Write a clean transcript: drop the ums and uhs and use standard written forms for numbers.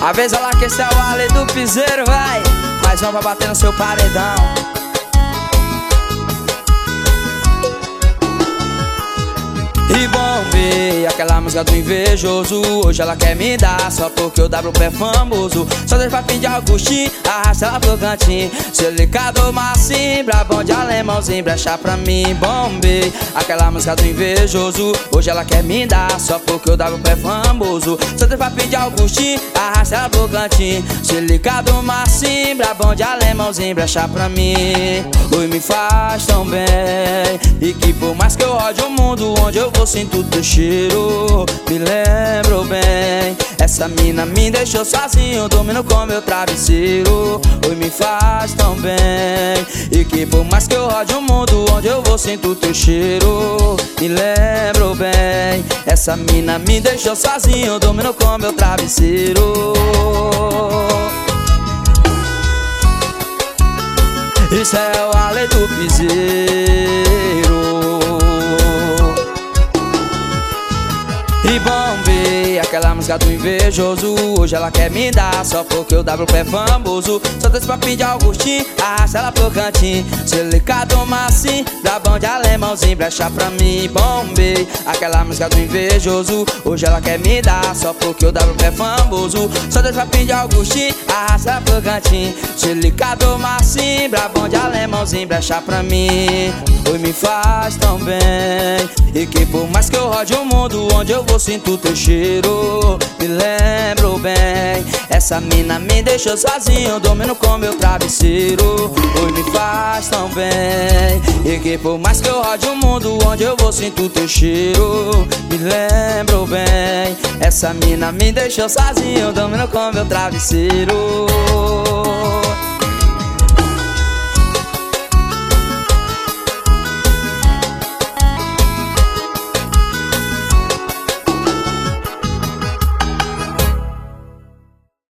Avisa lá que esse é o Ale do Piseiro, vai. Mais uma pra bater no seu paredão. E bombei, aquela música do invejoso. Hoje ela quer me dar, só porque o WP é famoso. Só deixa pra pedir Augustinho, arrasta ela pro cantinho. Silicado, massim, brabão de alemãozinho, brecha pra mim. Bombei, aquela música do invejoso. Hoje ela quer me dar, só porque o WP é famoso. Só deixa pra pedir Augustinho, arrasta ela pro cantinho. Silicado, massim, brabão de alemãozinho, brecha pra mim. Oi, me faz tão bem, e que por mais que eu rode o mundo, onde eu vou sinto teu cheiro. Me lembro bem, essa mina me deixou sozinho, dormindo com meu travesseiro. Oi, me faz tão bem, e que por mais que eu rode o mundo, onde eu vou sinto teu cheiro. Me lembro bem, essa mina me deixou sozinho, dormindo com meu travesseiro. Isso é o Ale do Piseiro. E bombei, aquela música do invejoso. Hoje ela quer me dar, só porque o WP é famoso. Só desse papinho de Augustinho, arrasta ela pro cantinho. Silicado, massim, brabão de alemãozinho, brecha pra mim. Bombei, aquela música do invejoso. Hoje ela quer me dar, só porque o WP é famoso. Só desse papinho de Augustinho, arrasta ela pro cantinho. Silicado, massim, brabão de alemãozinho, brecha pra mim. Oi, me faz tão bem, e que por mais que eu rode o mundo, onde eu vou sinto teu cheiro. Me lembro bem, essa mina me deixou sozinho, dormindo com meu travesseiro. Oi, me faz tão bem, e que por mais que eu rode o mundo, onde eu vou sinto teu cheiro. Me lembro bem, essa mina me deixou sozinho, dormindo com meu travesseiro.